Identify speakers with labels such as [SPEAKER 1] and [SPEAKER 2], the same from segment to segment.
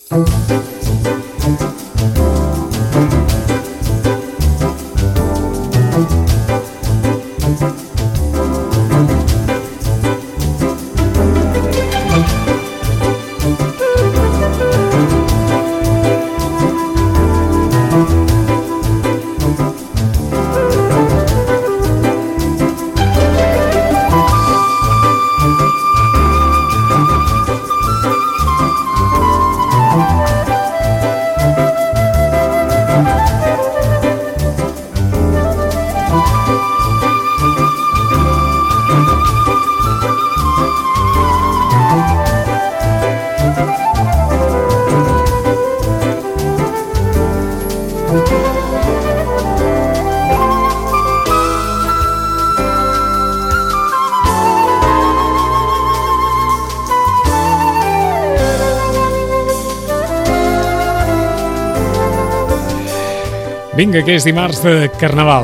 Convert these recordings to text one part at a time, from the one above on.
[SPEAKER 1] Vinga, que és dimarts de Carnaval.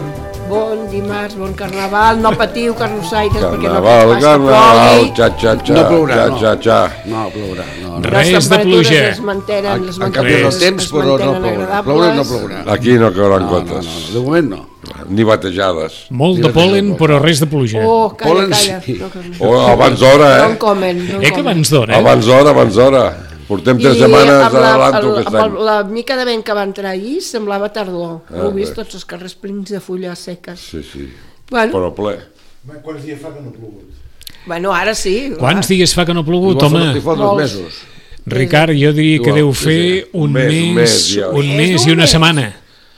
[SPEAKER 2] Bon dimarts, bon Carnaval. No patiu, carnossaires, perquè no
[SPEAKER 3] Carnaval,
[SPEAKER 2] pas
[SPEAKER 3] Carnaval,
[SPEAKER 2] que
[SPEAKER 3] xa-xa-xa.
[SPEAKER 4] No plourà,
[SPEAKER 3] No
[SPEAKER 4] plourà.
[SPEAKER 1] Res de pluja.
[SPEAKER 2] Les mantenen,
[SPEAKER 4] En canvi del temps, però no plourà. Ploure no plourà.
[SPEAKER 3] Aquí no cauran gotes.
[SPEAKER 4] De moment no.
[SPEAKER 3] Ni batejades.
[SPEAKER 1] Molt de pol·len, però res de pluja.
[SPEAKER 2] Oh, calla,
[SPEAKER 4] Pol·len,
[SPEAKER 2] calla.
[SPEAKER 4] sí.
[SPEAKER 3] O abans d'hora,
[SPEAKER 2] No en comen, no en
[SPEAKER 1] Que
[SPEAKER 2] comen.
[SPEAKER 1] abans d'hora,
[SPEAKER 3] Abans d'hora. Portem 3 setmanes a l'adelanto que estem.
[SPEAKER 2] Amb la mica de vent que va entrar ahir semblava tardor. Heu vist
[SPEAKER 3] bé.
[SPEAKER 2] tots els carrers plens de fulles seques.
[SPEAKER 3] Sí.
[SPEAKER 2] Bueno,
[SPEAKER 3] Però ple.
[SPEAKER 5] Quants dies fa que no ha plogut?
[SPEAKER 2] bueno, ara sí.
[SPEAKER 1] Quants dies fa que no ha plogut,
[SPEAKER 4] Igual
[SPEAKER 1] home?
[SPEAKER 4] fa 2
[SPEAKER 2] Molts.
[SPEAKER 4] mesos.
[SPEAKER 1] Ricard, jo diria que
[SPEAKER 3] Igual,
[SPEAKER 1] deu
[SPEAKER 3] sí,
[SPEAKER 1] fer
[SPEAKER 3] sí.
[SPEAKER 1] un
[SPEAKER 3] Un mes, ja.
[SPEAKER 1] un
[SPEAKER 2] Més
[SPEAKER 1] mes
[SPEAKER 2] d'un
[SPEAKER 1] i una
[SPEAKER 2] mes.
[SPEAKER 1] setmana.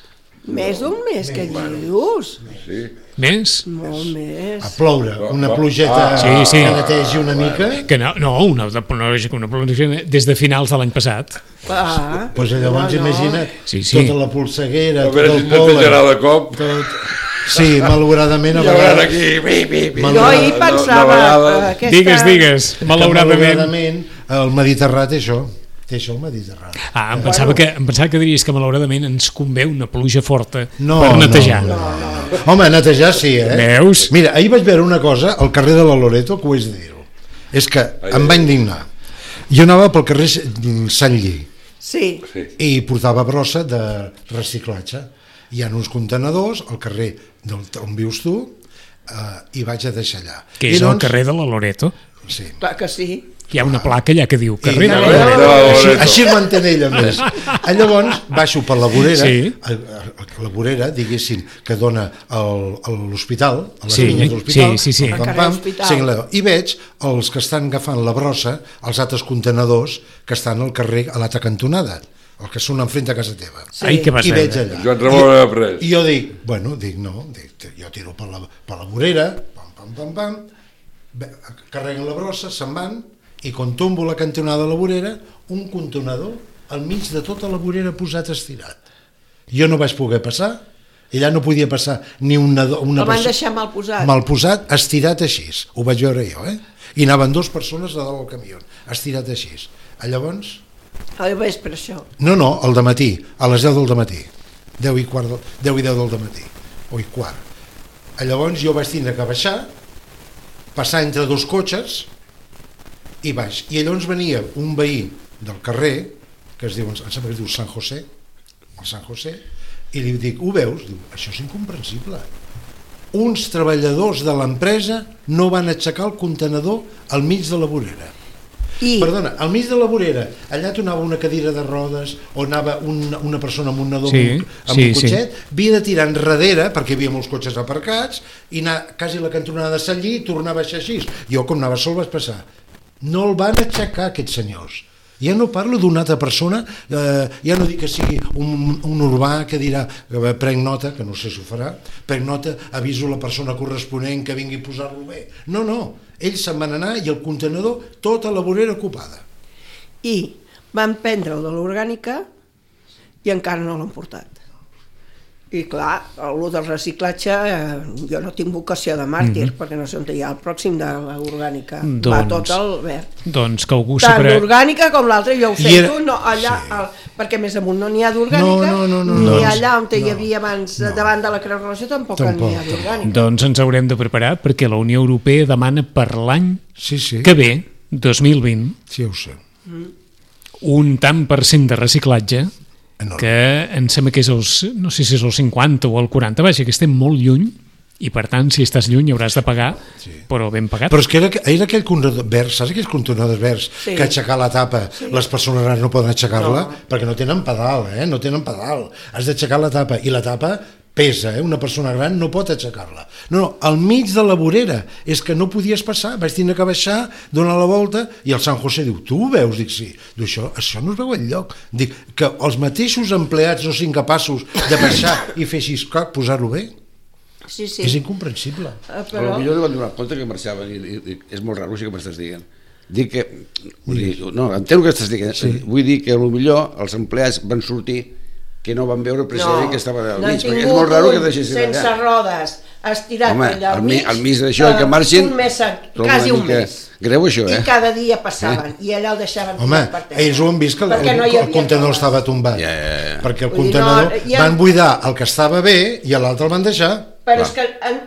[SPEAKER 2] Més d'un mes, que dius?
[SPEAKER 3] Sí.
[SPEAKER 1] Més?
[SPEAKER 2] Molt més.
[SPEAKER 5] A ploure, una plugeta
[SPEAKER 1] Sí.
[SPEAKER 5] que netegi una mica.
[SPEAKER 1] Que una pluja des de finals de l'any passat.
[SPEAKER 2] Ah,
[SPEAKER 5] Doncs llavors imagina't,
[SPEAKER 1] Sí, sí.
[SPEAKER 5] tota la polseguera,
[SPEAKER 3] A
[SPEAKER 5] tot
[SPEAKER 3] veure si
[SPEAKER 5] el
[SPEAKER 3] netejarà
[SPEAKER 5] pol·len.
[SPEAKER 3] de cop.
[SPEAKER 5] Sí, malauradament a
[SPEAKER 3] I a veure
[SPEAKER 5] vegades...
[SPEAKER 3] aquí,
[SPEAKER 2] jo ahir pensava...
[SPEAKER 1] Digues, malauradament.
[SPEAKER 5] El Mediterrani té això. Té això el Mediterrani.
[SPEAKER 1] Em pensava que diries que malauradament ens convé una pluja forta per netejar.
[SPEAKER 5] No. Home, netejar sí,
[SPEAKER 1] Veus?
[SPEAKER 5] Mira, ahir vaig veure una cosa al carrer de la Loreto que ho és de dir-ho. És que em va indignar. Jo anava pel carrer Sant Lli
[SPEAKER 2] Sí.
[SPEAKER 5] i portava brossa de reciclatge. Hi ha uns contenedors al carrer on vius tu i vaig a deixar allà.
[SPEAKER 1] Que és el carrer de la Loreto.
[SPEAKER 5] Sí.
[SPEAKER 2] Clar que sí.
[SPEAKER 1] Hi ha una placa allà que diu carrer de la
[SPEAKER 3] de
[SPEAKER 1] Loreto.
[SPEAKER 3] la Loreto.
[SPEAKER 5] Així es mantén ella més. Llavors baixo per la vorera,
[SPEAKER 1] Sí.
[SPEAKER 5] la vorera, diguéssim, que dona a l'hospital, a les
[SPEAKER 1] Sí,
[SPEAKER 5] línies de l'hospital,
[SPEAKER 1] sí.
[SPEAKER 5] pam,
[SPEAKER 2] Al carrer
[SPEAKER 5] pam,
[SPEAKER 2] Hospital.
[SPEAKER 5] i veig els que estan agafant la brossa, els altres contenedors que estan al carrer a l'altra cantonada, els que són enfront de casa teva.
[SPEAKER 1] Ai, que vas
[SPEAKER 5] I veig
[SPEAKER 1] veure.
[SPEAKER 5] allà.
[SPEAKER 3] Joan Ramon ha pres.
[SPEAKER 5] I jo dic, jo tiro per la vorera, pam, carreguen la brossa, se'n van, i quan tombo la cantonada de la vorera, un contenidor al mig de tota la vorera posat estirat. Jo no vaig poder passar, allà no podia passar ni una
[SPEAKER 2] El van deixar mal posat.
[SPEAKER 5] mal posat, estirat així. Ho vaig veure jo, I anaven 2 persones a dalt del camió, estirat així. Llavors...
[SPEAKER 2] Al vespre, això.
[SPEAKER 5] No, al dematí, a les 10 del matí. 10 i 10 del matí, o i quart. Llavors jo vaig tindre que baixar, passar entre 2 cotxes i baix. I llavors venia un veí del carrer, que es diu, em sembla que es diu Sant José, el Sant José, i li dic, ho veus? Diu, això és incomprensible. Uns treballadors de l'empresa no van aixecar el contenidor al mig de la vorera. Perdona, al mig de la vorera, allà anava una cadira de rodes o anava una persona amb un nadó amb un cotxet, havia de tirar enrere perquè hi havia molts cotxes aparcats i anar quasi la cantonada de Sant Lli i tornar a baixar així. Jo, com anava sol, vaig passar. No el van aixecar, aquests senyors. Ja no parlo d'una altra persona, ja no dic que sigui un urbà que dirà, prenc nota, que no sé si ho farà, prenc nota, aviso la persona corresponent que vingui a posar-lo bé. No, ells se'n van anar i el contenidor, tota la vorera ocupada.
[SPEAKER 2] I van prendre el de l'orgànica i encara no l'han portat. I clar, el del reciclatge, jo no tinc vocació de màrtir, perquè no sé on hi ha el pròxim de l'orgànica. Va tot al verd.
[SPEAKER 1] Doncs que algú
[SPEAKER 2] tant l'orgànica com l'altre, jo ho sento, perquè més amunt no n'hi ha d'orgànica, ni allà on hi havia abans, davant de la Creu Roja, tampoc n'hi ha d'orgànica.
[SPEAKER 1] Doncs ens haurem de preparar perquè la Unió Europea demana per l'any que ve, 2020,
[SPEAKER 5] sí, ho sé.
[SPEAKER 1] un tant per cent de reciclatge
[SPEAKER 5] Enorme.
[SPEAKER 1] que em sembla que és no sé si és el 50 o el 40, vaja, que estem molt lluny i per tant si estàs lluny hauràs de pagar, però ben pagat.
[SPEAKER 5] Però és que era aquell contenidor verd, saps aquells contenidors verds que aixecar la tapa, les persones grans no poden aixecar-la perquè no tenen pedal, no tenen pedal, has d'aixecar la tapa i la tapa pesa, una persona gran no pot aixecar-la. No, al mig de la vorera, és que no podies passar, vaig tenir que baixar, donar la volta, i el San José diu, tu ho veus? Dic, sí. Diu, això no es veu enlloc. Dic, que els mateixos empleats no siguin capaços de baixar i fer així, posar-ho bé.
[SPEAKER 2] Sí.
[SPEAKER 5] És incomprensible.
[SPEAKER 4] Però potser li van donar compte que marxaven i és molt raro, això que m'estàs dient. Dic que... No, entenc el que estàs dient. Sí. Vull dir que potser els empleats van sortir que no van veure precisament que estava al mig, perquè és molt raro que deixessin allà.
[SPEAKER 2] Sense rodes, estirat allà al mig,
[SPEAKER 4] al mig d'això, que marxin...
[SPEAKER 2] Quasi un mes.
[SPEAKER 4] Greu això,
[SPEAKER 2] I cada dia passaven, i allà el deixaven...
[SPEAKER 5] Home, ells ho han vist que el contenedor estava tombat, perquè el contenedor van buidar el que estava bé i l'altre el van deixar.
[SPEAKER 2] Però és que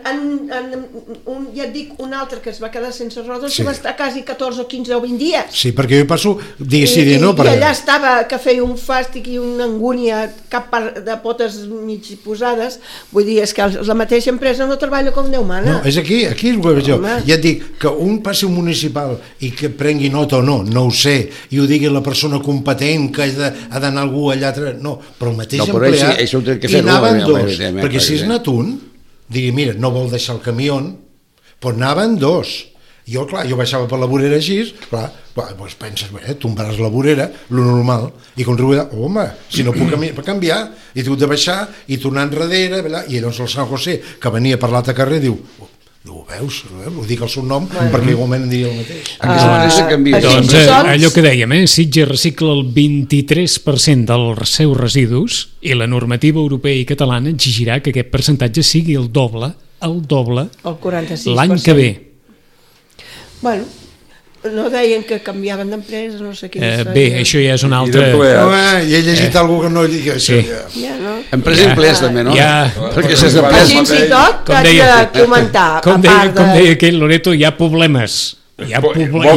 [SPEAKER 2] ja et dic, un altre que es va quedar sense rodes va estar quasi 14 o 15 o 20 dies.
[SPEAKER 5] Sí, perquè jo passo dia sí, dia no.
[SPEAKER 2] I allà estava que feia un fàstic i una angúnia, cap part de potes mig posades. Vull dir, és que la mateixa empresa no treballa com Déu mana.
[SPEAKER 5] No, és aquí és el que veig jo. Ja et dic, que un passi un municipal i que prengui nota o no ho sé, i ho digui la persona competent que ha d'anar algú allà, no, però el mateix empleat, i anaven dos, perquè si és anat un, digui, mira, no vol deixar el camió, però anaven dos. Jo baixava per la vorera així, clar, doncs penses, tombaràs la vorera, lo normal, i com riu, home, si no puc canviar, i tu de baixar, i tornar enrere, i llavors el San José, que venia per l'altre carrer, diu, ho veus? Ho dic el seu nom, perquè igualment em diria el mateix.
[SPEAKER 1] Doncs allò que dèiem, Sitges recicla el 23% dels seus residus i la normativa europea i catalana exigirà que aquest percentatge sigui el doble
[SPEAKER 2] el 46%.
[SPEAKER 1] L'any que ve.
[SPEAKER 2] Bueno, no deien que canviaven d'empresa, no sé què.
[SPEAKER 1] Bé, això ja és un altre...
[SPEAKER 5] I he llegit algú que no digui això.
[SPEAKER 4] Empresa empleats també, no?
[SPEAKER 2] Perquè fins i tot t'haig de comentar.
[SPEAKER 1] Com deia aquell Loreto, hi ha problemes. Hi ha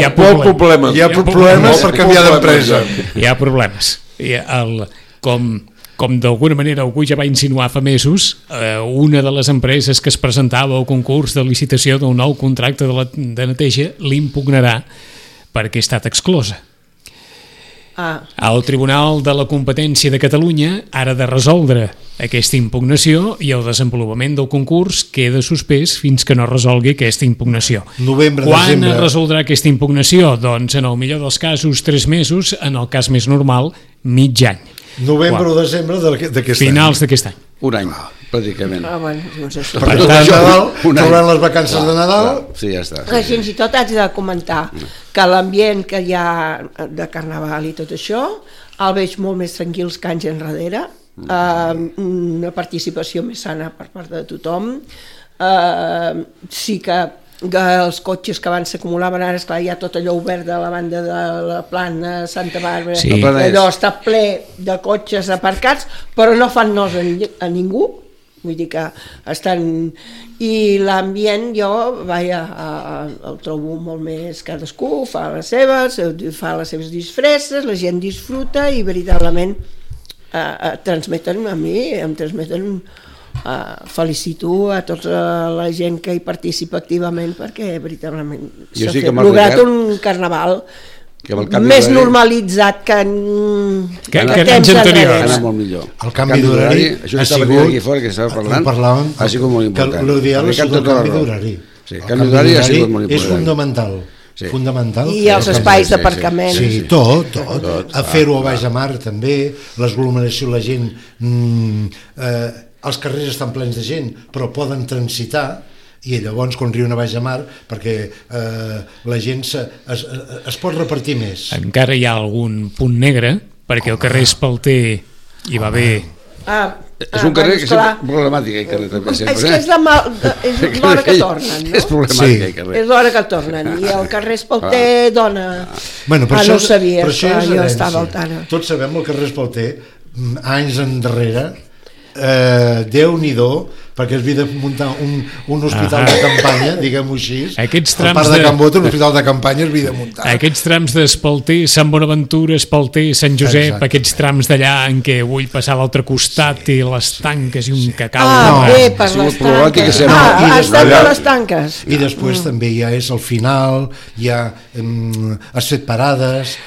[SPEAKER 5] problemes per canviar d'empresa.
[SPEAKER 1] Hi ha problemes. Com d'alguna manera algú ja va insinuar fa mesos, una de les empreses que es presentava al concurs de licitació d'un nou contracte de neteja l'impugnarà perquè ha estat exclosa. El Tribunal de la Competència de Catalunya ha de resoldre aquesta impugnació i el desenvolupament del concurs queda suspès fins que no resolgui aquesta impugnació. Quan es resoldrà aquesta impugnació? Doncs en el millor dels casos 3 mesos, en el cas més normal mig any.
[SPEAKER 5] Novembre o desembre d'aquest any.
[SPEAKER 1] Finals d'aquest any.
[SPEAKER 4] Un any, pràcticament.
[SPEAKER 2] No sé si...
[SPEAKER 5] Per Nadal, trauran les vacances de Nadal.
[SPEAKER 4] Sí, ja està.
[SPEAKER 2] Fins i tot haig de comentar que l'ambient que hi ha de Carnaval i tot això el veig molt més tranquils que anys enrere, una participació més sana per part de tothom. Sí que els cotxes que abans s'acumulaven, ara esclar, hi ha tot allò obert de la banda de la plana Santa Bàrbara, allò està ple de cotxes aparcats, però no fan nos a ningú, vull dir que estan... I l'ambient jo el trobo molt més, cadascú fa les seves disfresses, la gent disfruta i veritablement em transmeten felicito a tota la gent que hi participa activament perquè veritablement s'ha lograt un carnaval més normalitzat que temps anteriors.
[SPEAKER 5] El canvi d'horari ha
[SPEAKER 4] sigut molt important.
[SPEAKER 5] L'ideal és el canvi d'horari. El canvi d'horari és fundamental.
[SPEAKER 2] I els espais d'aparcament.
[SPEAKER 5] Sí, tot. A fer-ho a baix de mar també, l'aglomeració, la gent... Els carrers estan plens de gent, però poden transitar, i llavors quan riuen a baix de mar, perquè la gent es pot repartir més.
[SPEAKER 1] Encara hi ha algun punt negre, perquè el carrer Espalter hi va bé...
[SPEAKER 4] És un carrer que és problemàtic,
[SPEAKER 2] és que és l'hora que tornen, no?
[SPEAKER 4] És problemàtic, el carrer.
[SPEAKER 2] És l'hora que tornen, i el carrer Espalter dona...
[SPEAKER 5] No ho sabia,
[SPEAKER 2] jo estava al tant.
[SPEAKER 5] Tots sabem el carrer Espalter, anys endarrere, Déu-n'hi-do, perquè es havia de muntar un hospital de campanya, diguem-ho així.
[SPEAKER 1] Aquests
[SPEAKER 5] Al
[SPEAKER 1] trams
[SPEAKER 5] parc de Can Bota, un hospital de campanya es havia de muntar.
[SPEAKER 1] Aquests trams d'Espalter, Sant Bonaventura, Espalter, Sant Josep,
[SPEAKER 5] Exacte.
[SPEAKER 1] aquests trams d'allà en què vull passar a l'altre costat i les tanques i un cacau.
[SPEAKER 2] Bé, per
[SPEAKER 4] Sí,
[SPEAKER 2] les
[SPEAKER 4] problemàtica
[SPEAKER 2] tanques.
[SPEAKER 4] sempre.
[SPEAKER 5] I
[SPEAKER 2] Ha estat
[SPEAKER 3] allà-
[SPEAKER 2] per les tanques.
[SPEAKER 5] I després també ja és al final, ja has fet parades,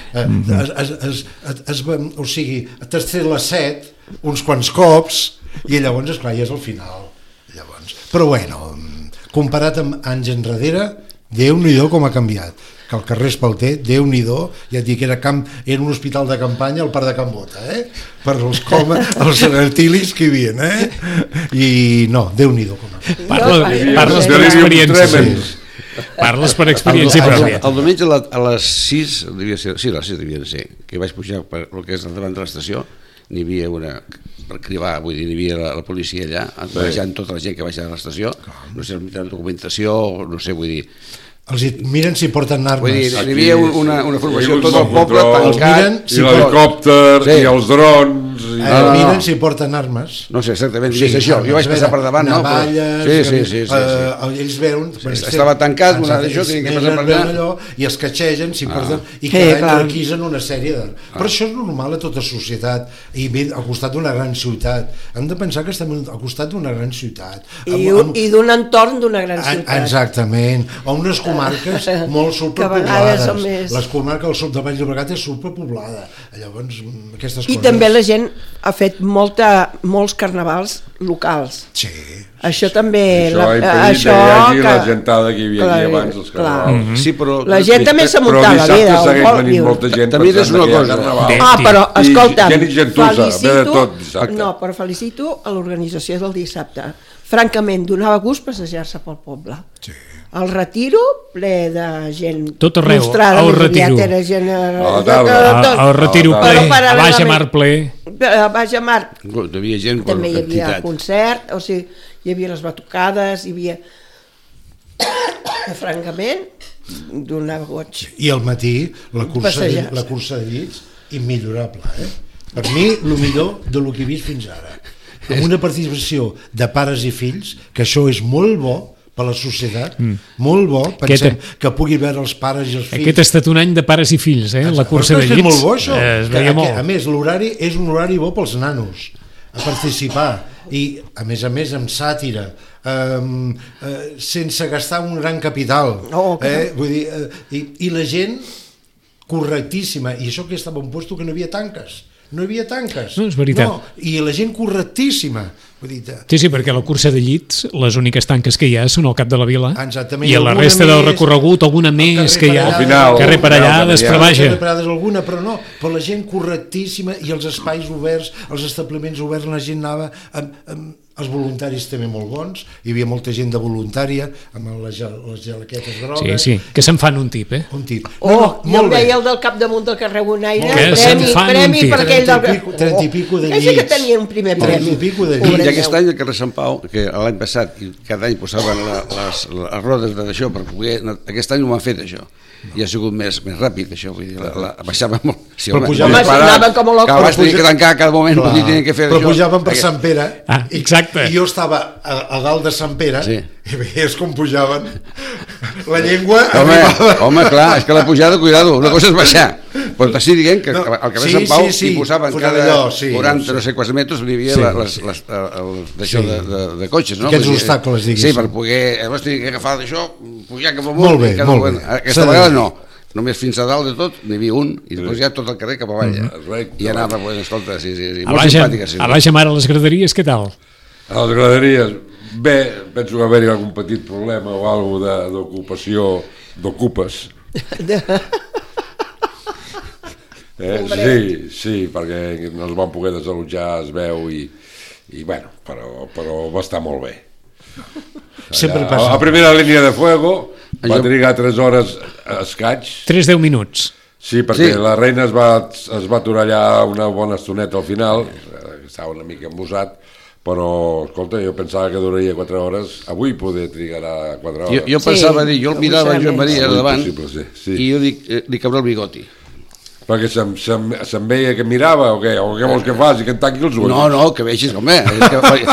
[SPEAKER 5] o sigui, t'has tret les 7 uns quants cops i llavors, esclar, ja és al final. Llavors. Però bueno, comparat amb anys enrere, Déu-n'hi-do com ha canviat. Que el carrer Espalter, Déu-n'hi-do, ja et dic, era un hospital de campanya al parc de Can Bota, per els retilis que hi havia, i no, Déu-n'hi-do com ha canviat.
[SPEAKER 1] Parles per experiències. Parles per experiència pròpia.
[SPEAKER 4] El diumenge a les 6, devia ser, sí, a les 6 devia ser, que vaig pujar per el que és davant de l'estació, n'hi havia una per cribar, vull dir, n'hi havia la policia allà, barrejant tota la gent que baixa a l'estació, no sé, mitjans de documentació, no sé, vull dir...
[SPEAKER 5] Miren si porten armes.
[SPEAKER 4] Vull dir, n'hi havia una formació, tot el
[SPEAKER 3] un
[SPEAKER 4] poble
[SPEAKER 3] control.
[SPEAKER 4] tancat...
[SPEAKER 3] I l'helicòpter,
[SPEAKER 4] Sí.
[SPEAKER 3] i els drons...
[SPEAKER 5] Miren si porten armes.
[SPEAKER 4] No sé exactament, sí, això, jo vaig passar per davant, no?
[SPEAKER 5] Navalles,
[SPEAKER 4] Sí.
[SPEAKER 5] ells veuen...
[SPEAKER 4] Estava tancat, una d'això, tenien que passar per allà.
[SPEAKER 5] I es catxegen, si porten, i
[SPEAKER 2] Sí,
[SPEAKER 5] cada any
[SPEAKER 2] clar.
[SPEAKER 5] requisen una sèrie de... Però això és normal a tota societat, i ve al costat d'una gran ciutat. Hem de pensar que estem al costat d'una gran ciutat.
[SPEAKER 2] I d'un entorn d'una gran ciutat.
[SPEAKER 5] Exactament. A unes comarques molt
[SPEAKER 2] Que a vegades
[SPEAKER 5] superpoblades.
[SPEAKER 2] són més-
[SPEAKER 5] Les comarques del sud de Vall d'Obregat és superpoblada. Llavors, aquestes
[SPEAKER 2] I
[SPEAKER 5] coses...
[SPEAKER 2] també la gent ha fet molts carnavals locals.
[SPEAKER 5] Sí.
[SPEAKER 2] Això també...
[SPEAKER 3] Això ha impedit que hi hagi la gentada que hi havia aquí
[SPEAKER 2] clar,
[SPEAKER 3] abans dels
[SPEAKER 2] clar.
[SPEAKER 3] carnavals.
[SPEAKER 4] Sí, però...
[SPEAKER 2] La gent també s'ha
[SPEAKER 3] Però
[SPEAKER 2] muntat la vida.
[SPEAKER 3] dissabte segueix
[SPEAKER 2] vol
[SPEAKER 3] venint
[SPEAKER 2] viure.
[SPEAKER 3] molta gent
[SPEAKER 4] També és
[SPEAKER 3] pensant
[SPEAKER 4] una
[SPEAKER 3] que hi ha
[SPEAKER 4] cosa.
[SPEAKER 3] carnaval.
[SPEAKER 2] Però,
[SPEAKER 3] I
[SPEAKER 2] escolta'm,
[SPEAKER 3] gent i gentussa, ve de tot dissabte.
[SPEAKER 2] No, però felicito a l'organització del dissabte. Francament, donava gust passejar-se pel poble.
[SPEAKER 5] Sí.
[SPEAKER 2] El retiro, ple de gent
[SPEAKER 1] Tot arreu,
[SPEAKER 2] frustrada,
[SPEAKER 1] el
[SPEAKER 2] més
[SPEAKER 1] retiro.
[SPEAKER 2] aviat era gent...
[SPEAKER 3] A la tarda.
[SPEAKER 1] El retiro
[SPEAKER 3] Però
[SPEAKER 1] ple, a
[SPEAKER 2] paral·lelament-
[SPEAKER 1] Baixa Mar ple.
[SPEAKER 2] A Baix Mar
[SPEAKER 4] Hi havia gent per
[SPEAKER 2] també hi havia
[SPEAKER 4] quantitat.
[SPEAKER 2] concert, o sigui, hi havia les batucades, hi havia... Francament, donava goig.
[SPEAKER 5] I al matí
[SPEAKER 2] Passejar-se.
[SPEAKER 5] la cursa de llits immillorable, Per mi, el millor de lo que he vist fins ara. Amb una participació de pares i fills, que això és molt bo per a la societat, molt bo, pensem que pugui veure els pares i els fills.
[SPEAKER 1] Aquest ha estat un any de pares i fills, la cursa
[SPEAKER 5] Però
[SPEAKER 1] de
[SPEAKER 5] és que
[SPEAKER 1] llits.
[SPEAKER 5] és molt bo, això.
[SPEAKER 1] Es veia
[SPEAKER 5] A
[SPEAKER 1] molt.
[SPEAKER 5] més, l'horari és un horari bo pels nanos, a participar. I, a més, amb sàtira, sense gastar un gran capital. Vull dir, i la gent correctíssima. I això que estava en puesto que no havia tanques. No hi havia tanques.
[SPEAKER 1] No, és veritat.
[SPEAKER 5] No, i la gent correctíssima. Vull dir,
[SPEAKER 1] Sí, perquè a la cursa de llits les úniques tanques que hi ha són al cap de la vila
[SPEAKER 5] exactament,
[SPEAKER 1] i a la
[SPEAKER 5] alguna
[SPEAKER 1] resta del
[SPEAKER 5] més,
[SPEAKER 1] recorregut alguna més que hi ha,
[SPEAKER 5] Al
[SPEAKER 3] final,
[SPEAKER 1] carrer per allà,
[SPEAKER 3] al final,
[SPEAKER 1] després vaja.
[SPEAKER 5] parades alguna, però no, però la gent correctíssima i els espais oberts, els establiments oberts, la gent anava amb els voluntaris també molt bons, hi havia molta gent de voluntària amb les gelaquetes grogues.
[SPEAKER 1] Sí, que se'n fan un tip,
[SPEAKER 5] Un tip.
[SPEAKER 2] Jo
[SPEAKER 5] molt
[SPEAKER 2] em
[SPEAKER 5] bé.
[SPEAKER 2] veia el del capdamunt del carrer Bonaire,
[SPEAKER 1] Que se'n fan
[SPEAKER 2] premi
[SPEAKER 1] un tir.
[SPEAKER 2] per aquell del...
[SPEAKER 5] 30 i pico de
[SPEAKER 2] Ell sí que
[SPEAKER 5] llits.
[SPEAKER 2] tenia un primer
[SPEAKER 5] 30
[SPEAKER 2] premi.
[SPEAKER 5] i pico de
[SPEAKER 4] I
[SPEAKER 5] llits.
[SPEAKER 4] aquest any al carrer Sant Pau, que l'any passat i cada any posaven les rodes d'això per poder... Aquest any ho han fet, això. I ha sigut més ràpid, això. Vull dir, baixava molt. Sí,
[SPEAKER 5] Però pujaven-
[SPEAKER 2] Home, anaven com a locos.
[SPEAKER 4] Que abans tenien que tancar a cada moment,
[SPEAKER 5] Clar,
[SPEAKER 4] vull dir, tenien que fer
[SPEAKER 5] però
[SPEAKER 4] això.
[SPEAKER 5] pujaven per Sant Pere
[SPEAKER 1] exacte.
[SPEAKER 5] i jo estava a dalt de Sant Pere
[SPEAKER 4] Sí.
[SPEAKER 5] i veies com pujaven la llengua
[SPEAKER 4] Home, clar, és que la pujada, cuidado, una cosa és baixar, però t'estic dient que
[SPEAKER 5] No,
[SPEAKER 4] al carrer
[SPEAKER 5] sí,
[SPEAKER 4] Sant Pau
[SPEAKER 5] sí,
[SPEAKER 4] hi posaven
[SPEAKER 5] posaven
[SPEAKER 4] cada
[SPEAKER 5] allò, sí,
[SPEAKER 4] 40 no sé quants metres hi havia
[SPEAKER 5] Sí,
[SPEAKER 4] d'això de cotxes, no?
[SPEAKER 5] Aquests
[SPEAKER 4] Vull dir,
[SPEAKER 5] obstacles, diguéssim.
[SPEAKER 4] Sí, per poder, llavors tenia que agafar d'això, pujar cap amunt.
[SPEAKER 5] Molt bé,
[SPEAKER 4] i cada
[SPEAKER 5] molt
[SPEAKER 4] moment.
[SPEAKER 5] bé.
[SPEAKER 4] Aquesta
[SPEAKER 5] S'ha de
[SPEAKER 4] vegada
[SPEAKER 5] dir.
[SPEAKER 4] no, només fins a dalt de tot n'hi havia un, i després ja tot el carrer cap avall. I anava, pues, escolta, sí,
[SPEAKER 1] A
[SPEAKER 4] molt simpàtica. Sí.
[SPEAKER 1] Baixa Mar a les graderies, què tal?
[SPEAKER 3] A les graderies, bé, penso que haver-hi algun petit problema o alguna d'ocupació, d'ocupes. Sí, perquè no es van poder desallotjar, es veu, i bueno, però va estar molt bé.
[SPEAKER 5] Sempre
[SPEAKER 3] Allà,
[SPEAKER 5] passa.
[SPEAKER 3] a primera línia de fuego va trigar 3 hores escaig.
[SPEAKER 1] 3-10 minuts.
[SPEAKER 3] Sí, perquè
[SPEAKER 4] Sí.
[SPEAKER 3] la reina es va aturar allà una bona estoneta al final, estava una mica embosat, però, escolta, jo pensava que duraria 4 hores, avui poder trigarà 4 hores.
[SPEAKER 4] Jo pensava dir, jo el mirava en Joan Maria de davant,
[SPEAKER 3] Possible, sí.
[SPEAKER 4] i jo dic, li cabrà el bigoti.
[SPEAKER 3] Perquè se'm veia que mirava o què vols que fas i que em tanqui els ulls?
[SPEAKER 4] No, que vegis, home, és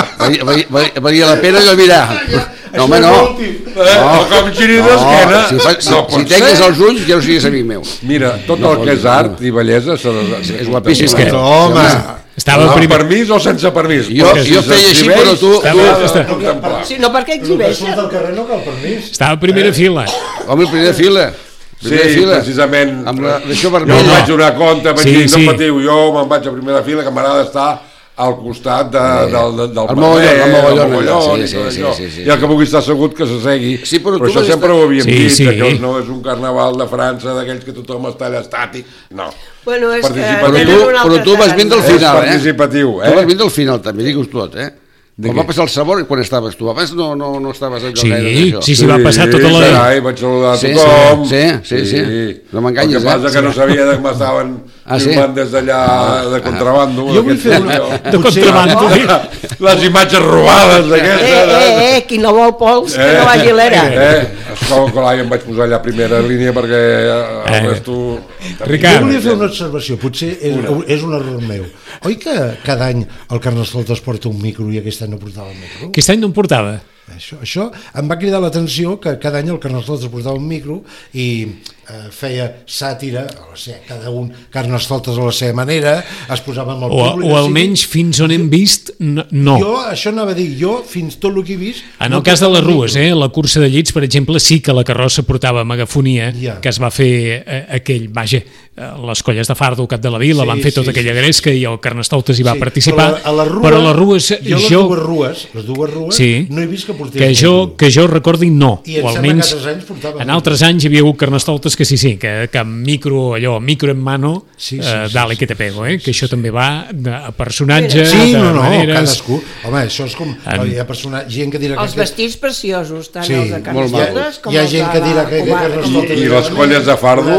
[SPEAKER 4] que valia la pena allò mirar. No, home, no.
[SPEAKER 3] O com giri d'esquena.
[SPEAKER 4] Si tanques els ulls ja no siguis amic meu.
[SPEAKER 3] Mira, tot el que és art i bellesa
[SPEAKER 4] és guapíssim.
[SPEAKER 5] Home,
[SPEAKER 1] Estava
[SPEAKER 3] amb permís o sense permís?
[SPEAKER 4] Jo feia així, però tu...
[SPEAKER 2] Sí, no, perquè exhibeixen.
[SPEAKER 5] del carrer no cal permís.
[SPEAKER 1] Estava a primera fila.
[SPEAKER 4] Home, primera fila.
[SPEAKER 3] Sí, precisament.
[SPEAKER 4] Amb l'això
[SPEAKER 3] Jo
[SPEAKER 4] vermell.
[SPEAKER 3] em vaig donar compte, vaig dir, no
[SPEAKER 1] sí.
[SPEAKER 3] patiu, jo me'n vaig a primera fila, que m'agrada estar al costat del
[SPEAKER 4] mogollon,
[SPEAKER 3] sí. I el que pugui estar assegut que s'assegui.
[SPEAKER 4] Sí, però
[SPEAKER 3] això sempre ho havíem dit,
[SPEAKER 1] Sí.
[SPEAKER 3] que no és un carnaval de França d'aquells que tothom està allà estàtic, no.
[SPEAKER 2] Bueno, és que
[SPEAKER 4] Però tu vas vindre al
[SPEAKER 3] És
[SPEAKER 4] final,
[SPEAKER 3] participatiu,
[SPEAKER 4] Tu vas vindre al final, també, digues tot, Com va passar el sabor quan estaves tu? Abans no estaves allò gaire d'això.
[SPEAKER 1] Sí, va passar tota la...
[SPEAKER 3] Carai, vaig saludar a tothom.
[SPEAKER 4] Sí. No m'enganyes,
[SPEAKER 3] El que passa que no sabia que m'estaven filmant des d'allà de contrabando.
[SPEAKER 5] Jo vull fer una...
[SPEAKER 1] De contrabando.
[SPEAKER 3] Les imatges robades d'aquestes.
[SPEAKER 2] Qui no vol pols, que no vagi a l'era.
[SPEAKER 3] Escolta, em vaig posar allà a primera línia perquè el resto...
[SPEAKER 1] Ricard.
[SPEAKER 5] Jo volia fer una observació, potser és un error meu. Oi que cada any el Carnestoltes porta un micro i aquest any no portava el micro?
[SPEAKER 1] Aquest any no em portava.
[SPEAKER 5] Això em va cridar l'atenció que cada any el Carnestoltes portava un micro i feia sàtira, cada un Carnestoltes a la seva manera, es posava amb el públic...
[SPEAKER 1] O almenys fins on hem vist, no.
[SPEAKER 5] Jo, això anava a dir, fins tot el que he vist...
[SPEAKER 1] En el cas de les rues, la cursa de llits, per exemple, sí que la carrossa portava megafonia, que es va fer aquell, les colles de Fardo, Cap de la Vila, van fer tota aquella gresca i el Carnestoltes hi va participar, però a les rues...
[SPEAKER 5] Jo les dues rues no he vist que portés...
[SPEAKER 1] Que jo recordi, no.
[SPEAKER 5] I em sembla que altres anys portava...
[SPEAKER 1] En altres anys hi havia hagut Carnestoltes que que micro en mano, dale que te pego, que això també va a personatges,
[SPEAKER 5] cadascú. Home, això és com... Hi ha gent que dirà...
[SPEAKER 2] Els vestits preciosos, tant els de Carnestoltes com els de...
[SPEAKER 5] Hi ha gent que dirà que Carnestoltes...
[SPEAKER 3] I les colles de Fardo,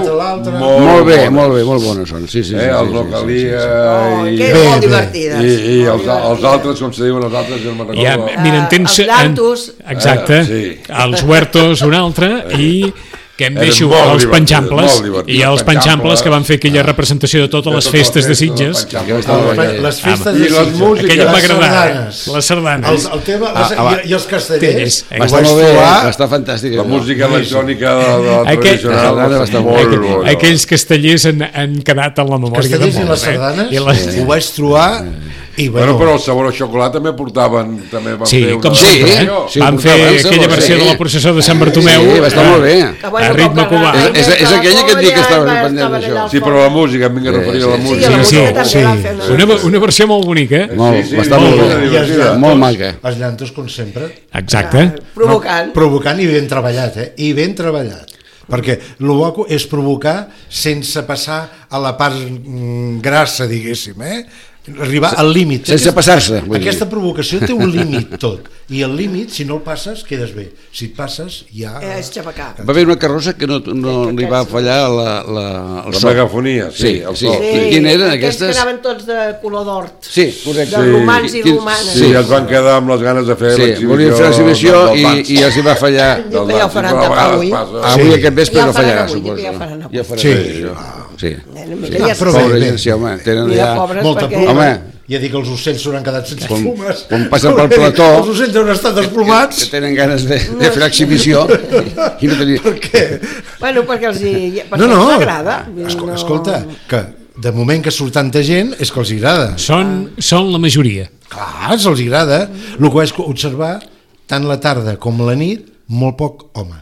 [SPEAKER 4] molt bé són, sí.
[SPEAKER 3] Els Localia...
[SPEAKER 2] Que és molt divertida.
[SPEAKER 3] I els altres, com se diuen els altres, jo no me'n recordo.
[SPEAKER 1] Mira,
[SPEAKER 2] els Llantos.
[SPEAKER 1] Exacte, els Huertos, un altre, i... que em deixo els Panxamples i els Panxamples que van fer aquella representació de totes les festes de Sitges.
[SPEAKER 5] Les festes de
[SPEAKER 3] Sitges,
[SPEAKER 1] aquella va agradar, les sardanes
[SPEAKER 5] el tema i els castellers.
[SPEAKER 4] Està molt bé, està fantàstic.
[SPEAKER 3] La música electrònica tradicional està molt bo.
[SPEAKER 1] Aquells castellers han quedat en la memòria de
[SPEAKER 5] molts. I les sardanes ho vaig trobar.
[SPEAKER 3] Però el sabor a xocolata també portaven,
[SPEAKER 1] sí, com sempre, van fer aquella versió de la processó de Sant Bartomeu,
[SPEAKER 4] va estar molt bé,
[SPEAKER 1] a ritme cubà.
[SPEAKER 4] És aquella que et dic que estava pendent d'això.
[SPEAKER 3] Sí, però la música, em vinc a referir a la música.
[SPEAKER 1] Sí, una versió molt bonica,
[SPEAKER 4] va estar molt bé, molt maca.
[SPEAKER 5] Els llantos, com sempre.
[SPEAKER 1] Exacte.
[SPEAKER 2] Provocant
[SPEAKER 5] i ben treballat, i ben treballat. Perquè el guapo és provocar sense passar a la part grassa, diguéssim, arribar al límit.
[SPEAKER 4] Sense passar-se.
[SPEAKER 5] Aquesta provocació té un límit tot. I el límit, si no el passes, quedes bé. Si et passes, ja...
[SPEAKER 2] És xapacà.
[SPEAKER 4] Va haver una carrossa que no li va fallar el so.
[SPEAKER 3] La megafonia, sí.
[SPEAKER 4] Quin eren aquestes?
[SPEAKER 2] Que anaven tots de color d'hort.
[SPEAKER 4] Sí, correcte.
[SPEAKER 2] De romans i romanes.
[SPEAKER 3] Sí, es van quedar amb les ganes de fer l'exhibició.
[SPEAKER 4] Volien fer l'exhibició i els hi va fallar.
[SPEAKER 2] Ja ho faran de avui.
[SPEAKER 4] Avui aquest vespre no fallarà, suposo.
[SPEAKER 2] Ja
[SPEAKER 4] faran. Sí.
[SPEAKER 5] Pobra
[SPEAKER 4] gent, sí, home. Tenen ja
[SPEAKER 5] molta ploma. Ja dic que els ocells s'hauran quedat sense plomes.
[SPEAKER 4] Quan passen pel plató...
[SPEAKER 5] Els ocells hauran estat desplomats.
[SPEAKER 4] Que tenen ganes de fer l'exhibició i no tenir...
[SPEAKER 5] Per què?
[SPEAKER 2] Bueno, perquè els agrada.
[SPEAKER 5] Escolta, que de moment que surt tanta gent és que els agrada.
[SPEAKER 1] Són la majoria.
[SPEAKER 5] Clar, els agrada. El que vaig observar, tant la tarda com la nit, molt poc home.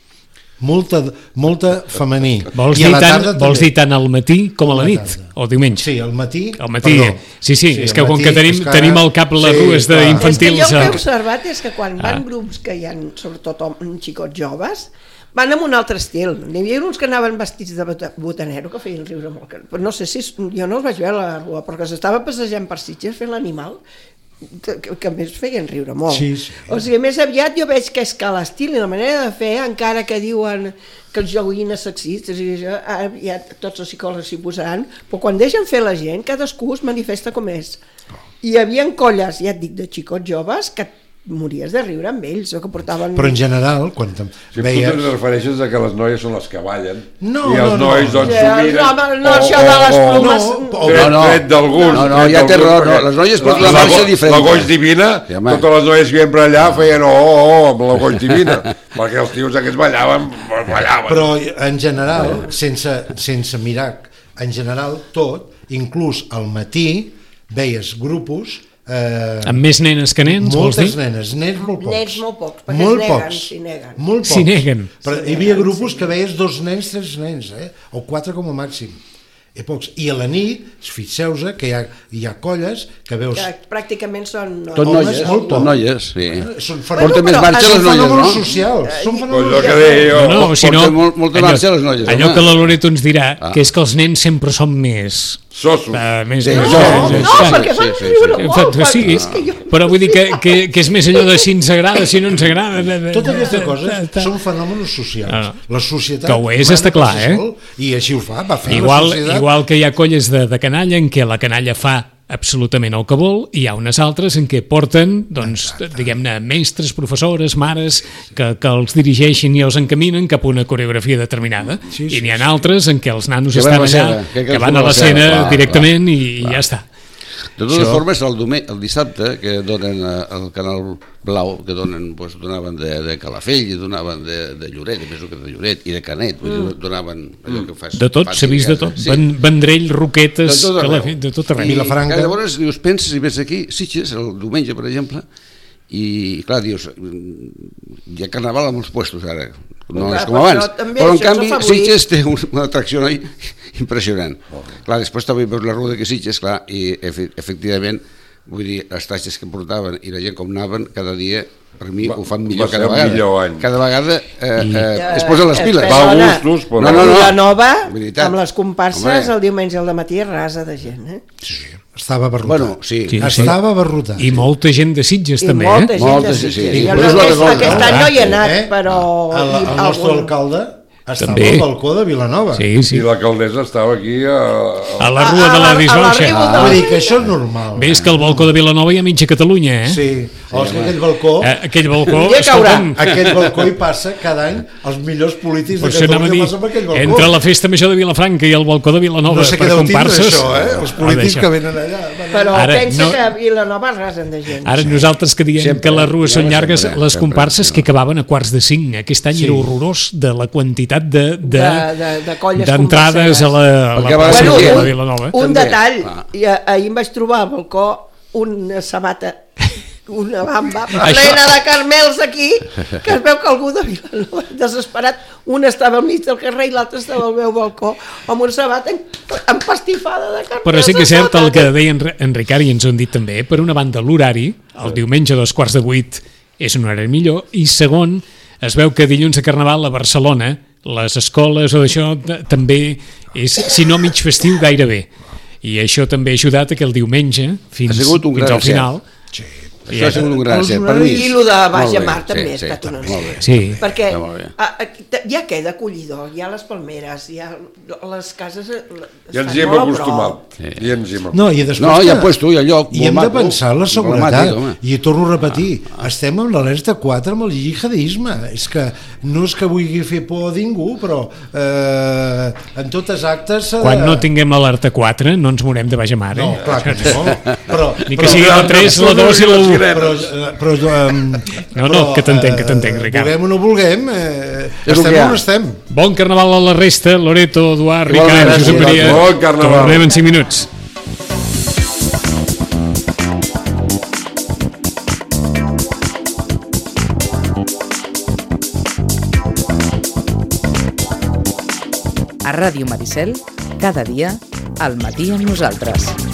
[SPEAKER 5] Molta femení.
[SPEAKER 1] Vols dir tant al matí com a la nit? O diumenge?
[SPEAKER 5] Sí, al matí.
[SPEAKER 1] Sí, és que com que tenim al cap les rues d'infantils...
[SPEAKER 2] És que jo el que he observat és que quan van grups que hi ha, sobretot xicots joves, van amb un altre estil. N'hi havia uns que anaven vestits de botanero que feien riure molt. Però no sé si... Jo no els vaig veure a la rua, perquè s'estava passejant per Sitges fent l'animal, que a més feien riure molt. O sigui, més aviat jo veig que és que l'estil i la manera de fer, encara que diuen que els joguines sexistes i això, ja tots els psicòlegs s'hi posaran, però quan deixen fer la gent, cadascú es manifesta com és. Hi havia colles, ja et dic, de xicots joves que mories de riure amb ells, o que portaven...
[SPEAKER 5] Però en general, quan
[SPEAKER 3] Si
[SPEAKER 5] veies...
[SPEAKER 3] tu te'n refereixes a que les noies són les que ballen
[SPEAKER 5] No,
[SPEAKER 3] i els
[SPEAKER 5] no, no.
[SPEAKER 3] nois doncs
[SPEAKER 2] Ja,
[SPEAKER 3] s'ho miren
[SPEAKER 2] no, això de les plomes...
[SPEAKER 3] tret del gust.
[SPEAKER 4] No, ja té raó, no, les noies porten la marxa diferent.
[SPEAKER 3] La goix divina,
[SPEAKER 4] Sí, home.
[SPEAKER 3] totes les noies que ven per allà feien amb la goix divina, perquè els tios aquests ballaven.
[SPEAKER 5] Però en general, sense mirar, en general tot, inclús al matí, veies grupos...
[SPEAKER 1] Amb més nenes que nens, vols dir?
[SPEAKER 5] Moltes nenes, nens molt pocs.
[SPEAKER 2] Nens molt pocs, perquè
[SPEAKER 5] molt
[SPEAKER 2] es neguen,
[SPEAKER 5] pocs.
[SPEAKER 2] s'hi neguen.
[SPEAKER 5] Molt pocs.
[SPEAKER 1] S'hi neguen.
[SPEAKER 5] Però hi havia grupos que veies 2 nens, 3 nens, o 4 com a màxim. I pocs. I a la nit, fixeu-vos que hi ha colles que veus...
[SPEAKER 2] Que pràcticament són...
[SPEAKER 4] Tot
[SPEAKER 5] Homes,
[SPEAKER 4] noies,
[SPEAKER 5] molt
[SPEAKER 4] tot
[SPEAKER 5] poc.
[SPEAKER 4] noies, sí.
[SPEAKER 5] Són
[SPEAKER 4] Porten més
[SPEAKER 2] però
[SPEAKER 4] marxa les
[SPEAKER 5] són
[SPEAKER 4] noies,
[SPEAKER 5] fenòmenos
[SPEAKER 4] no?
[SPEAKER 5] socials. Són
[SPEAKER 3] Pues
[SPEAKER 5] fenòmenos
[SPEAKER 3] allò que
[SPEAKER 5] socials.
[SPEAKER 3] deia jo,
[SPEAKER 1] No, si no,
[SPEAKER 4] Porten molta marxa les noies,
[SPEAKER 1] allò
[SPEAKER 4] home.
[SPEAKER 1] que la Loreto ens dirà, que és que els nens sempre són més...
[SPEAKER 3] Sossos.
[SPEAKER 1] més
[SPEAKER 4] Sí,
[SPEAKER 1] més-
[SPEAKER 4] no,
[SPEAKER 1] més-
[SPEAKER 2] perquè fan
[SPEAKER 4] sí,
[SPEAKER 2] riure
[SPEAKER 1] En
[SPEAKER 2] molt.
[SPEAKER 1] fet, sí,
[SPEAKER 2] és que jo...
[SPEAKER 1] però vull dir que és més allò de si ens agrada, si no ens agrada...
[SPEAKER 5] Tota aquesta cosa són fenòmenos socials.
[SPEAKER 1] No.
[SPEAKER 5] La societat...
[SPEAKER 1] Que ho és,
[SPEAKER 5] mana
[SPEAKER 1] està
[SPEAKER 5] per
[SPEAKER 1] clar,
[SPEAKER 5] si sol, I així ho fa, va fer la societat.
[SPEAKER 1] Igual que hi ha colles de canalla en què la canalla fa absolutament el que vol, i hi ha unes altres en què porten, doncs, diguem-ne, mestres, professores, mares, que els dirigeixin i els encaminen cap a una coreografia determinada.
[SPEAKER 5] Sí,
[SPEAKER 1] I n'hi ha altres en què els nanos
[SPEAKER 4] Que van a
[SPEAKER 1] estan
[SPEAKER 4] la
[SPEAKER 1] allà,
[SPEAKER 4] escena,
[SPEAKER 1] que van a l'escena
[SPEAKER 4] clar,
[SPEAKER 1] directament i
[SPEAKER 4] clar.
[SPEAKER 1] ja està.
[SPEAKER 4] De totes formes, el dissabte, que donen al Canal Blau, que donaven de Calafell, i donaven de Lloret, més que de Lloret, i de Canet, donaven allò que fas...
[SPEAKER 1] De tot, s'ha vist de tot.
[SPEAKER 4] Sí.
[SPEAKER 1] Vendrell, Roquetes,
[SPEAKER 4] De tot arreu.
[SPEAKER 1] de tot arreu.
[SPEAKER 5] Vilafranca.
[SPEAKER 4] Llavors, dius, penses i ves aquí, Sitges, el diumenge, per exemple, i clar, dius, hi ha carnaval a molts puestos ara, no
[SPEAKER 2] Clar,
[SPEAKER 4] és com
[SPEAKER 2] però
[SPEAKER 4] abans,
[SPEAKER 2] també
[SPEAKER 4] però en
[SPEAKER 2] això
[SPEAKER 4] canvi
[SPEAKER 2] s'ha afavorit.
[SPEAKER 4] Sitges té una atracció impressionant. Clar, després també veus la ruda que Sitges, clar, i efectivament, vull dir, les taxes que portaven i la gent com anaven, cada dia, per mi ho fan millor
[SPEAKER 3] va ser
[SPEAKER 4] cada
[SPEAKER 3] un
[SPEAKER 4] vegada.
[SPEAKER 3] millor any.
[SPEAKER 4] Cada vegada es posen les piles.
[SPEAKER 3] Va a
[SPEAKER 2] Perdona,
[SPEAKER 3] gustos, però...
[SPEAKER 4] No.
[SPEAKER 2] Vilanova,
[SPEAKER 4] Veritat.
[SPEAKER 2] amb les comparses,
[SPEAKER 4] Home.
[SPEAKER 2] el diumenge al matí rasa de gent,
[SPEAKER 5] Estava abarrotat.
[SPEAKER 4] Bueno, sí.
[SPEAKER 1] Sí.
[SPEAKER 5] Estava abarrotat.
[SPEAKER 1] I molta gent de Sitges,
[SPEAKER 2] I
[SPEAKER 1] també,
[SPEAKER 2] molta
[SPEAKER 1] eh?
[SPEAKER 2] gent
[SPEAKER 4] Molta,
[SPEAKER 2] de
[SPEAKER 4] sí, sí.
[SPEAKER 2] Sitges.
[SPEAKER 4] I
[SPEAKER 2] Jo
[SPEAKER 4] per
[SPEAKER 2] no,
[SPEAKER 4] això
[SPEAKER 2] aquest any no hi he anat, però...
[SPEAKER 5] El nostre alcalde estava
[SPEAKER 1] També.
[SPEAKER 5] al balcó de Vilanova.
[SPEAKER 1] Sí, sí.
[SPEAKER 3] I l'alcaldessa estava aquí
[SPEAKER 1] A la rua de la Disbauxa.
[SPEAKER 5] Vull dir que això és normal.
[SPEAKER 1] Ves que al balcó de Vilanova hi ha mitja Catalunya, eh?
[SPEAKER 5] Sí. O és que aquell balcó...
[SPEAKER 1] Aquell balcó,
[SPEAKER 2] Un dia caurà.
[SPEAKER 1] escolta'm,
[SPEAKER 5] Aquell balcó hi passa cada any els millors polítics
[SPEAKER 1] per
[SPEAKER 5] de
[SPEAKER 1] això anava a
[SPEAKER 5] Catalunya
[SPEAKER 1] dir,
[SPEAKER 5] passen per aquell balcó.
[SPEAKER 1] entre la festa major de Vilafranca i el balcó de Vilanova
[SPEAKER 5] No sé què
[SPEAKER 1] per
[SPEAKER 5] deu tindre
[SPEAKER 1] comparses...
[SPEAKER 5] això, Els polítics que venen allà.
[SPEAKER 2] Però
[SPEAKER 1] Ara,
[SPEAKER 2] pensa
[SPEAKER 1] no-
[SPEAKER 2] que a Vilanova rasen de gent.
[SPEAKER 1] Ara nosaltres que diem
[SPEAKER 4] Sempre,
[SPEAKER 1] que les rues són
[SPEAKER 4] sempre,
[SPEAKER 1] llargues,
[SPEAKER 4] sempre,
[SPEAKER 1] les
[SPEAKER 4] sempre,
[SPEAKER 1] comparses
[SPEAKER 4] sí.
[SPEAKER 1] que acabaven a quarts de 5. Aquest any era horrorós de la quantitat
[SPEAKER 2] de colles
[SPEAKER 1] d'entrades a la
[SPEAKER 4] Perquè a
[SPEAKER 1] plaça
[SPEAKER 4] vegades
[SPEAKER 1] de
[SPEAKER 4] hi
[SPEAKER 1] la
[SPEAKER 4] ha-
[SPEAKER 1] Vilanova.
[SPEAKER 2] Un
[SPEAKER 4] També,
[SPEAKER 2] detall,
[SPEAKER 4] clar.
[SPEAKER 2] i ahir em vaig trobar al balcó una sabata, una bamba
[SPEAKER 1] Això-
[SPEAKER 2] plena de carmels aquí, que es veu que algú de Vilanova, desesperat, un estava al mig del carrer i l'altre estava al meu balcó, amb una sabata empastifada de carmels.
[SPEAKER 1] Però sí que és
[SPEAKER 2] a
[SPEAKER 1] cert
[SPEAKER 2] sota.
[SPEAKER 1] el que deia en Ricard i ens ho han dit també. Per una banda, l'horari, el diumenge a 7:15 és un horari millor, i segon, es veu que dilluns a Carnaval a Barcelona, les escoles o d'això també és, si no mig festiu, gairebé. I això també ha ajudat a que el diumenge, fins
[SPEAKER 4] Ha sigut un gran
[SPEAKER 1] al final...
[SPEAKER 4] Això ha sigut un gran
[SPEAKER 5] Els
[SPEAKER 4] encert, per mi.
[SPEAKER 2] I el de Baix
[SPEAKER 4] Molt bé,
[SPEAKER 2] Mar també ha
[SPEAKER 4] sí,
[SPEAKER 2] estat un
[SPEAKER 4] molt
[SPEAKER 2] encert.
[SPEAKER 4] bé.
[SPEAKER 1] Sí.
[SPEAKER 2] Perquè
[SPEAKER 4] Està molt bé.
[SPEAKER 2] hi ha què d'acollidor, hi ha les palmeres, hi ha les cases...
[SPEAKER 3] Ja ens hi hem acostumat. Ja ens hi hem acostumat.
[SPEAKER 5] No, i després
[SPEAKER 4] No, hi ha
[SPEAKER 5] que-
[SPEAKER 4] puesto, hi ha lloc
[SPEAKER 5] I hem
[SPEAKER 4] molt
[SPEAKER 5] de
[SPEAKER 4] maco,
[SPEAKER 5] pensar en la seguretat.
[SPEAKER 4] emblemàtic, home.
[SPEAKER 5] I torno a repetir, estem amb l'alerta 4 amb el jihadisme. És que no és que vulgui fer por a ningú, però en totes actes... s'ha de-
[SPEAKER 1] Quan no tinguem l'alerta 4 no ens morem de baix a mar.
[SPEAKER 5] No, clar que no. Però,
[SPEAKER 1] Ni que sigui la 3, la 2 i la 1.
[SPEAKER 5] Però,
[SPEAKER 1] No, que t'entenc, Ricard.
[SPEAKER 5] Vulguem o no vulguem,
[SPEAKER 4] És el
[SPEAKER 5] estem
[SPEAKER 4] que hi ha.
[SPEAKER 5] on estem.
[SPEAKER 1] Bon carnaval a la resta, Loreto, Eduard,
[SPEAKER 4] Igualment,
[SPEAKER 1] Ricard, Josep Maria.
[SPEAKER 3] bon carnaval.
[SPEAKER 1] Tornem en 5 minuts.
[SPEAKER 6] A Ràdio Maricel, cada dia, al matí amb nosaltres.